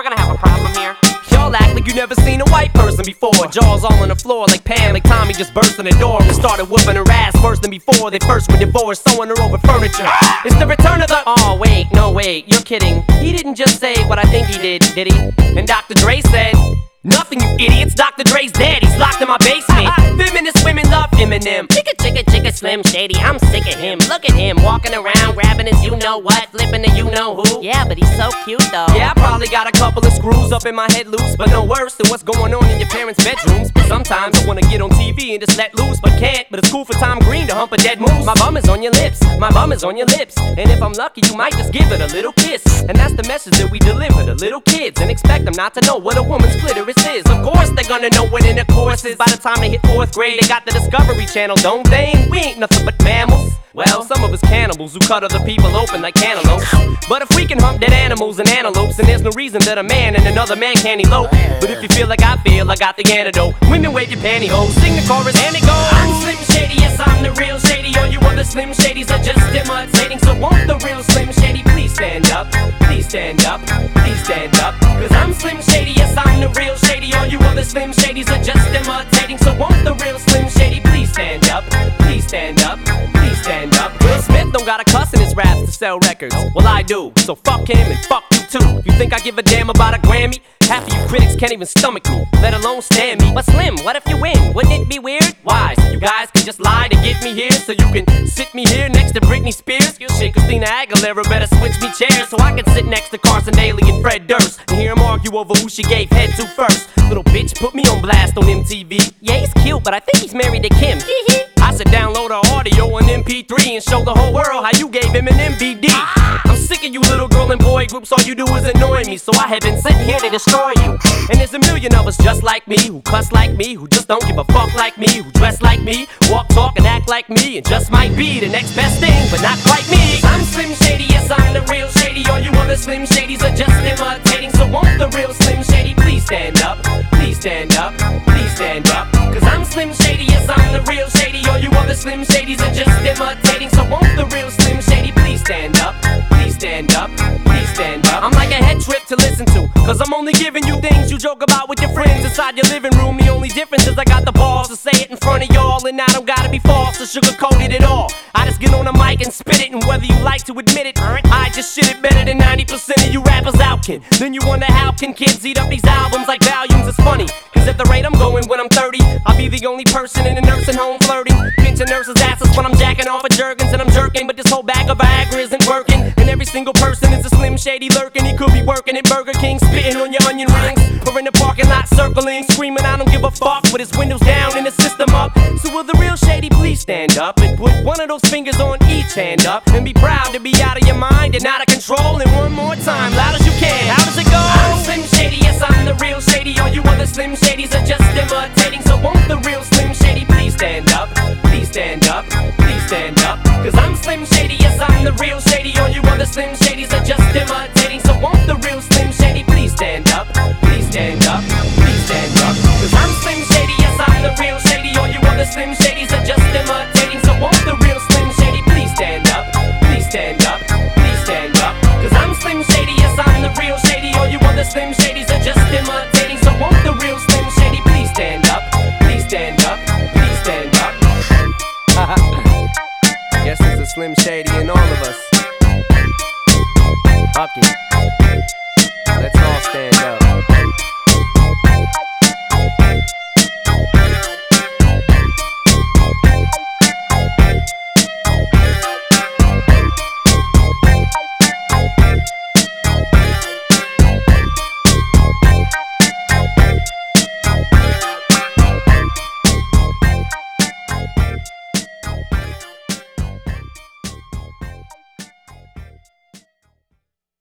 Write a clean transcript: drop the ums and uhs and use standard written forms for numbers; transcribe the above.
we're gonna have a problem here. Y'all act like you never seen a white person before. Jaws all on the floor like Pam, like Tommy just burst in the door and started whooping her ass worse than before. They first were divorced, sewing her over furniture. It's the return of the... Oh, wait, no, wait, you're kidding. He didn't just say what I think he did he? And Dr. Dre said... Nothing, you idiots. Dr. Dre's dead. He's locked in my basement. Feminist women love Eminem. Chicka, Slim Shady. I'm sick of him. Look at him walking around, grabbing his you-know-what, flipping the you-know-who. Yeah, but he's so cute, though. Yeah, I probably got a couple of screws up in my head loose, but no worse than what's going on in your parents' bedrooms. But sometimes I wanna get on TV and just let loose, but can't. But it's cool for Tom Green to hump a dead moose. My bum is on your lips. My bum is on your lips. And if I'm lucky, you might just give it a little kiss. And that's the message that we deliver to little kids, and expect them not to know what a woman's clitoris is. Of course they're gonna know what intercourse is. By the time they hit 4th grade, they got the Discovery Channel, don't they? And we ain't nothing but mammals. Well, some of us cannibals who cut other people open like cantaloupes. But if we can hump dead animals and antelopes, then there's no reason that a man and another man can't elope. But if you feel like I feel, I got the antidote. Women wave your pantyhose, sing the chorus and it goes. I'm Slim Shady, yes I'm the real Shady. All you other Slim Shadys are just imitating. So won't the real Slim Shady please stand up? Please stand up, please stand up. Cause I'm Slim Shady, yes I'm the real Shady. All you other Slim Shadys are just imitating. So won't the real Slim Shady please stand up? Please stand up, please stand up. Will Smith don't gotta cuss in his raps to sell records. Well I do, so fuck him and fuck you too. You think I give a damn about a Grammy? Half of you critics can't even stomach me, let alone stand me. But Slim, what if you win? Wouldn't it be weird? Why? So you guys can just lie to get me here, so you can sit me here next to Britney Spears? Shit, Christina Aguilera better switch me chairs so I can sit next to Carson Daly and Fred Durst and hear them argue over who she gave head to first. Little bitch put me on blast on MTV. Yeah, he's cute, but I think he's married to Kim. I should download her audio on MP3 and show the whole world how you gave him an MVD. I'm sick of you little girl and boy groups, all you do is annoy me, so I have been sitting here to destroy you. And there's a million of us just like me, who cuss like me, who just don't give a fuck like me, who dress like me, walk, talk, and act like me, and just might be the next best thing, but not quite me. I'm Slim Shady, yes I'm the real Shady. All you other Slim Shadys are just imitating. So won't the real Slim Shady please stand up? Please stand up, please stand up. Cause I'm Slim Shady, yes I'm the real Shady. All you other Slim Shadys are just imitating. So won't the real Slim Shady please stand up? Please stand up, please stand up. I'm like a head trip to listen to, cause I'm only giving you things you joke about with your friends inside your living room. The only difference is I got the balls to say it in front of y'all, and I don't gotta be false or sugarcoated at all. I just get on the mic and spit it, and whether you like to admit it, I just shit it better than 90% of you rappers out can. Then you wonder how can kids eat up these albums like volumes? It's funny, cause at the rate I'm going when I'm 30, I'll be the only person in a nursing home flirting, pinching nurses' asses when I'm jacking off of Jergens and I'm jerking. But this whole bag of Viagra isn't working, and every single person is a Slim Shady lurking. He could be working at Burger King, spitting on your onion rings, or in the parking lot circling, screaming I don't give a fuck with his windows down and his system up. So will the real Shady please stand up and put one of those fingers on each hand up and be proud to be out of your mind and out of control? And one more time, loud as you can, how does it go? I'm Slim Shady, yes I'm the real Shady. All you other Slim Shadys are just imitating. So won't the real Slim Shady please stand up? Please stand up, please stand up. Cause I'm Slim Shady, yes I'm the real Shady. All you other Slim Shadys are just imitating. So won't the real Slim Shady please stand up? Please stand up, please stand up. Cause I'm Slim Shady, yes I'm the real Shady. All you other Slim Shadys are just imitating. So won't the real Slim Shady please stand up? Please stand up, please stand up. Cause I'm Slim Shady, yes I'm the real Shady. All you other Slim Shadys are just imitating. So won't the real Slim Shady please stand up? Please stand up, please stand up. Guess there's a Slim Shady in all of us. Fuck it. Let's all stand up.